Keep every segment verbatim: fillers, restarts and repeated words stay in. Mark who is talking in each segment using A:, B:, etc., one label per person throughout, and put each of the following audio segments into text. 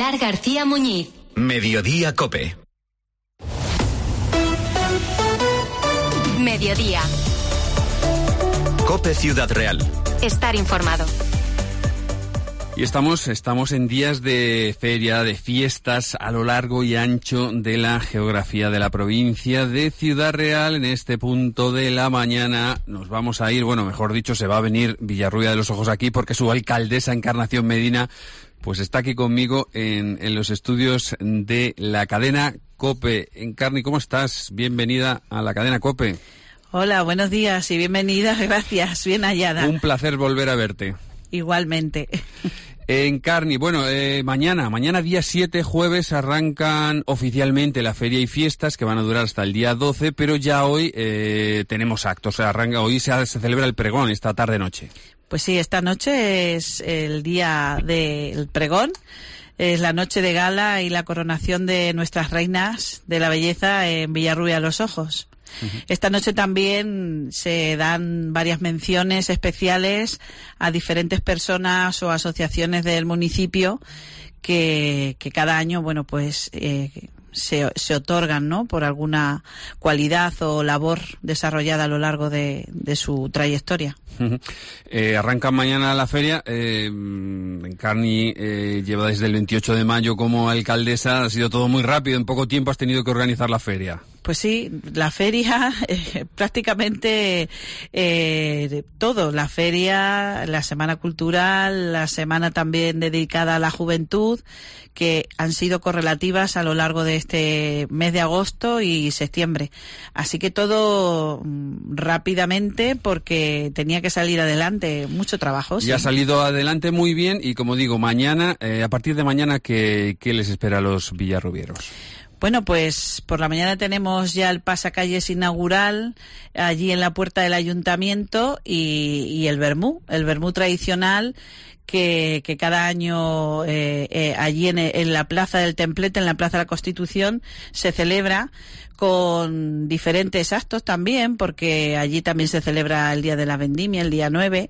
A: Pilar García Muñiz.
B: Mediodía COPE.
A: Mediodía.
B: COPE Ciudad Real.
A: Estar informado.
C: Y estamos, estamos en días de feria, de fiestas a lo largo y ancho de la geografía de la provincia de Ciudad Real. En este punto de la mañana nos vamos a ir, bueno, mejor dicho, se va a venir Villarrubia de los Ojos aquí porque su alcaldesa Encarnación Medina pues está aquí conmigo en, en los estudios de la cadena COPE. Encarni, ¿cómo estás? Bienvenida a la cadena COPE.
D: Hola, buenos días y bienvenida, gracias, bien hallada.
C: Un placer volver a verte.
D: Igualmente.
C: Encarni, bueno, eh, mañana, mañana día siete, jueves, arrancan oficialmente la feria y fiestas que van a durar hasta el día doce, pero ya hoy eh, tenemos actos, o sea, arranca, hoy se, se celebra el pregón, esta tarde-noche.
D: Pues sí, esta noche es el día del pregón, es la noche de gala y la coronación de nuestras reinas de la belleza en Villarrubia de los Ojos. Uh-huh. Esta noche también se dan varias menciones especiales a diferentes personas o asociaciones del municipio que, que cada año, bueno, pues eh, se, se otorgan, ¿no?, por alguna cualidad o labor desarrollada a lo largo de, de su trayectoria.
C: Uh-huh. Eh, arranca mañana la feria. Eh, Encarni eh, lleva desde el veintiocho de mayo como alcaldesa. Ha sido todo muy rápido. En poco tiempo has tenido que organizar la feria.
D: Pues sí, la feria, eh, prácticamente eh, todo, la feria, la semana cultural, la semana también dedicada a la juventud, que han sido correlativas a lo largo de este mes de agosto y septiembre. Así que todo mm, rápidamente porque tenía que salir adelante, mucho trabajo.
C: Sí.
D: Y
C: ha salido adelante muy bien y como digo, mañana, eh, a partir de mañana, ¿qué, qué les espera a los villarrubieros?
D: Bueno, pues por la mañana tenemos ya el pasacalles inaugural allí en la puerta del ayuntamiento y, y el vermú, el vermú tradicional que, que cada año eh, eh, allí en, en la Plaza del Templete, en la Plaza de la Constitución, se celebra con diferentes actos también, porque allí también se celebra el Día de la Vendimia, el día nueve,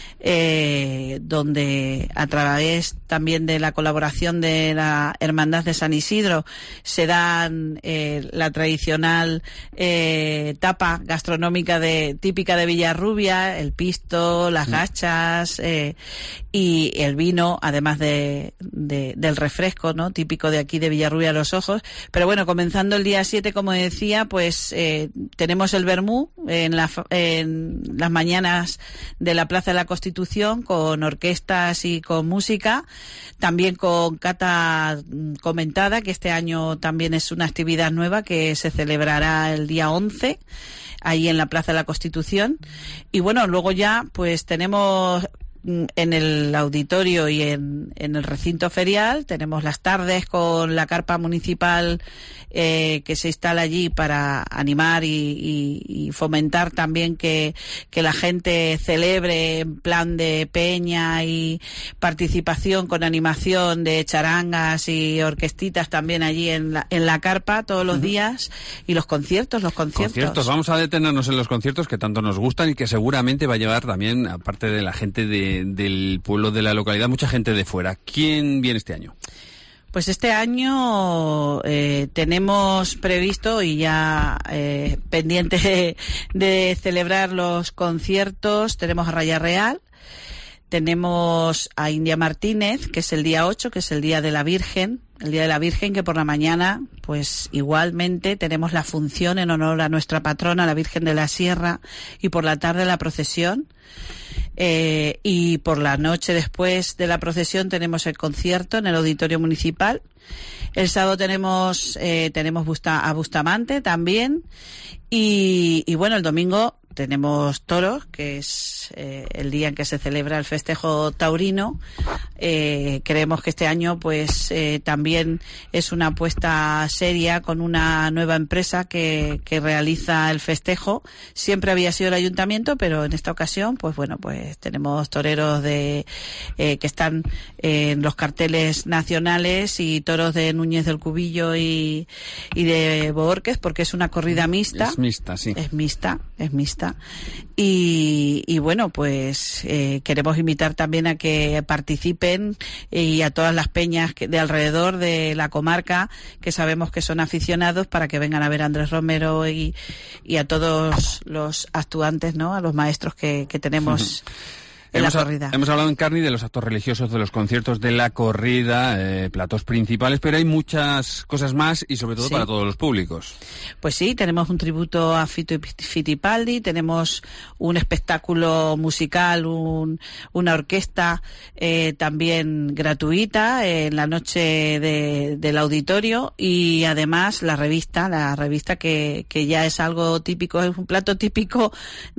D: eh, donde a través también de la colaboración de la Hermandad de San Isidro se dan eh, la tradicional eh, tapa gastronómica de típica de Villarrubia, el pisto, las gachas eh, y el vino, además de, de del refresco, ¿no?, típico de aquí de Villarrubia de los Ojos. Pero bueno, comenzando el día siete, como decía, pues eh, tenemos el vermú en, la, en las mañanas de la Plaza de la Constitución con orquestas y con música, también con cata comentada, que este año también es una actividad nueva que se celebrará el día once ahí en la Plaza de la Constitución. Y bueno, luego ya pues tenemos en el auditorio y en, en el recinto ferial, tenemos las tardes con la carpa municipal eh, que se instala allí para animar y, y, y fomentar también que, que la gente celebre en plan de peña y participación con animación de charangas y orquestitas también allí en la, en la carpa todos los uh-huh. días, y los conciertos, los conciertos.
C: Conciertos, vamos a detenernos en los conciertos que tanto nos gustan y que seguramente va a llevar también, aparte de la gente de del pueblo, de la localidad, mucha gente de fuera. ¿Quién viene este año?
D: Pues este año eh, tenemos previsto y ya eh, pendiente de, de celebrar los conciertos. Tenemos a Raya Real, tenemos a India Martínez, que es el día ocho, que es el Día de la Virgen, el Día de la Virgen, que por la mañana, pues igualmente tenemos la función en honor a nuestra patrona, la Virgen de la Sierra, y por la tarde la procesión. Eh, y por la noche después de la procesión tenemos el concierto en el auditorio municipal. El sábado tenemos eh, tenemos Busta, a Bustamante también, y, y bueno, el domingo tenemos toros, que es eh, el día en que se celebra el festejo taurino. Eh, creemos que este año pues eh, también es una apuesta seria con una nueva empresa que, que realiza el festejo. Siempre había sido el ayuntamiento, pero en esta ocasión pues bueno, pues tenemos toreros de eh, que están en los carteles nacionales y toros de Núñez del Cubillo y, y de Bohórquez, porque es una corrida mixta.
C: Es mixta, sí.
D: Es mixta, es mixta. fiesta. Y, y bueno, pues eh, queremos invitar también a que participen y a todas las peñas que, de alrededor de la comarca, que sabemos que son aficionados, para que vengan a ver a Andrés Romero y, y a todos los actuantes, ¿no? A los maestros que, que tenemos. En
C: hemos,
D: la corrida.
C: Hemos hablado en Carni de los actos religiosos, de los conciertos de la corrida, eh, platos principales, pero hay muchas cosas más y sobre todo sí. para todos los públicos.
D: Pues sí, tenemos un tributo a Fito Fittipaldi, tenemos un espectáculo musical, un, una orquesta eh, también gratuita en la noche de, del auditorio, y además la revista, la revista que, que ya es algo típico, es un plato típico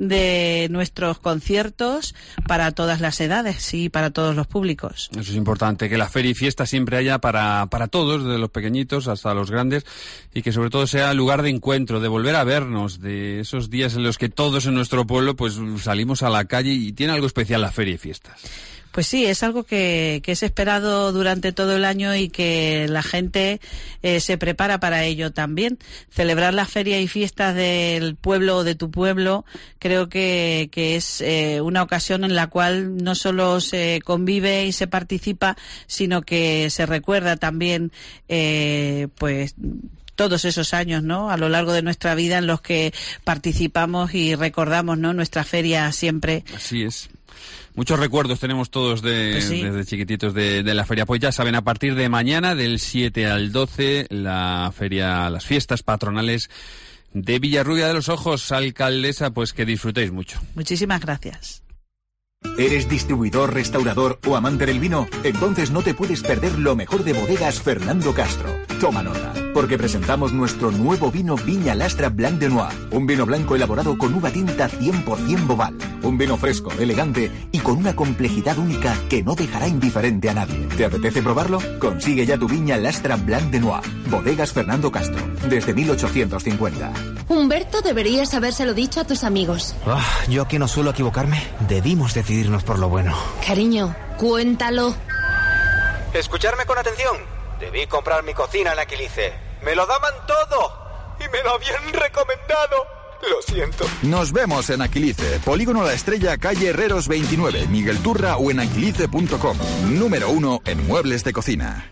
D: de nuestros conciertos para todas las edades y para todos los públicos.
C: Eso es importante, que la feria y fiesta siempre haya para, para todos, desde los pequeñitos hasta los grandes, y que sobre todo sea lugar de encuentro, de volver a vernos, de esos días en los que todos en nuestro pueblo pues salimos a la calle, y tiene algo especial la feria y fiestas.
D: Pues sí, es algo que, que es esperado durante todo el año y que la gente eh, se prepara para ello también. Celebrar las ferias y fiestas del pueblo o de tu pueblo creo que, que es eh, una ocasión en la cual no solo se convive y se participa, sino que se recuerda también eh, pues todos esos años, ¿no?, a lo largo de nuestra vida en los que participamos y recordamos, ¿no?, nuestra feria siempre.
C: Así es. Muchos recuerdos tenemos todos de, pues sí. desde chiquititos de, de la feria. Pues ya saben, a partir de mañana, del siete al doce, la feria, las fiestas patronales de Villarrubia de los Ojos. Alcaldesa, pues que disfrutéis mucho.
D: Muchísimas gracias.
E: ¿Eres distribuidor, restaurador o amante del vino? Entonces no te puedes perder lo mejor de Bodegas Fernando Castro. Toma nota, porque presentamos nuestro nuevo vino Viña Lastra Blanc de Noir. Un vino blanco elaborado con uva tinta cien por ciento Boval. Un vino fresco, elegante y con una complejidad única que no dejará indiferente a nadie. ¿Te apetece probarlo? Consigue ya tu Viña Lastra Blanc de Noir. Bodegas Fernando Castro, desde mil ochocientos cincuenta.
F: Humberto, deberías habérselo dicho a tus amigos.
G: Oh, yo que no suelo equivocarme, debimos decidirnos por lo bueno.
F: Cariño, cuéntalo.
G: Escucharme con atención. Debí comprar mi cocina en Aquilice. Me lo daban todo y me lo habían recomendado. Lo siento.
H: Nos vemos en Aquilice, Polígono La Estrella, calle Herreros veintinueve, Miguel Turra, o en aquilice punto com. Número uno en muebles de cocina.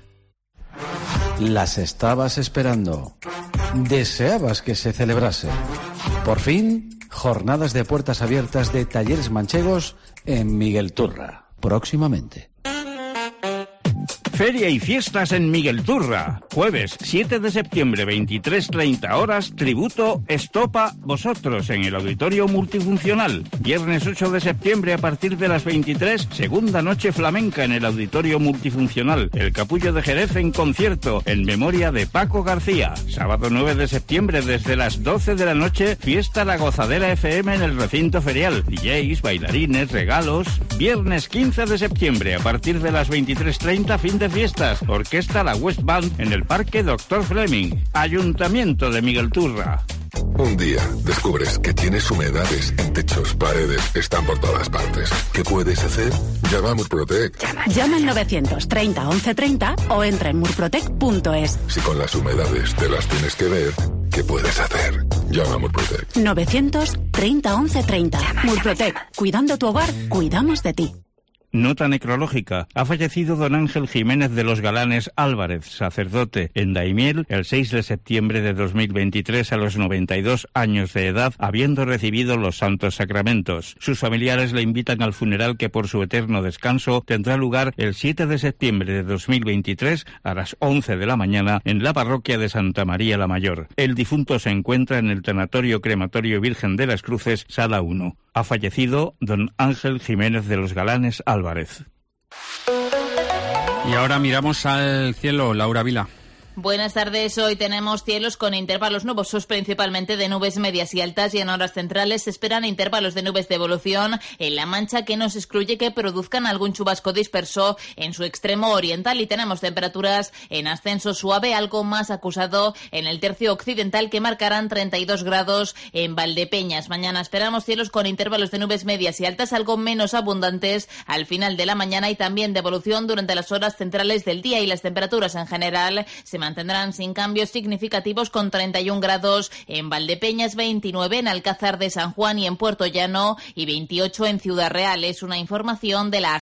I: Las estabas esperando. Deseabas que se celebrase. Por fin, jornadas de puertas abiertas de Talleres Manchegos en Miguel Turra. Próximamente.
J: Feria y fiestas en Miguel Turra. Jueves siete de septiembre, veintitrés treinta horas, tributo Estopa Vosotros en el Auditorio Multifuncional. Viernes ocho de septiembre a partir de las veintitrés, segunda noche flamenca en el Auditorio Multifuncional. El Capullo de Jerez en concierto en memoria de Paco García. Sábado nueve de septiembre desde las doce de la noche, fiesta La Gozadera F M en el recinto ferial. D Js, bailarines, regalos. Viernes quince de septiembre a partir de las veintitrés treinta, fin de fiestas, orquesta La West Band en el Parque Doctor Fleming. Ayuntamiento de Miguel Turra.
K: Un día descubres que tienes humedades en techos, paredes, están por todas partes. ¿Qué puedes hacer? Llama a Murprotec.
L: Llama, llama al novecientos treinta once treinta o entra en murprotec punto es.
K: Si con las humedades te las tienes que ver, ¿qué puedes hacer? Llama a Murprotec.
L: novecientos treinta once treinta. Murprotec. Cuidando tu hogar, cuidamos de ti.
J: Nota necrológica. Ha fallecido don Ángel Jiménez de los Galanes Álvarez, sacerdote, en Daimiel, el seis de septiembre de dos mil veintitrés a los noventa y dos años de edad, habiendo recibido los santos sacramentos. Sus familiares le invitan al funeral que por su eterno descanso tendrá lugar el siete de septiembre de dos mil veintitrés a las once de la mañana en la parroquia de Santa María la Mayor. El difunto se encuentra en el Tanatorio Crematorio Virgen de las Cruces, Sala uno. Ha fallecido don Ángel Jiménez de los Galanes Álvarez.
C: Y ahora miramos al cielo, Laura Vila.
M: Buenas tardes. Hoy tenemos cielos con intervalos nubosos, principalmente de nubes medias y altas, y en horas centrales se esperan intervalos de nubes de evolución en La Mancha que nos excluye que produzcan algún chubasco disperso en su extremo oriental, y tenemos temperaturas en ascenso suave, algo más acusado en el tercio occidental, que marcarán treinta y dos grados en Valdepeñas. Mañana esperamos cielos con intervalos de nubes medias y altas, algo menos abundantes al final de la mañana, y también de evolución durante las horas centrales del día, y las temperaturas en general se mantendrán sin cambios significativos con treinta y un grados en Valdepeñas, veintinueve en Alcázar de San Juan y en Puerto Llano y veintiocho en Ciudad Real. Es una información de la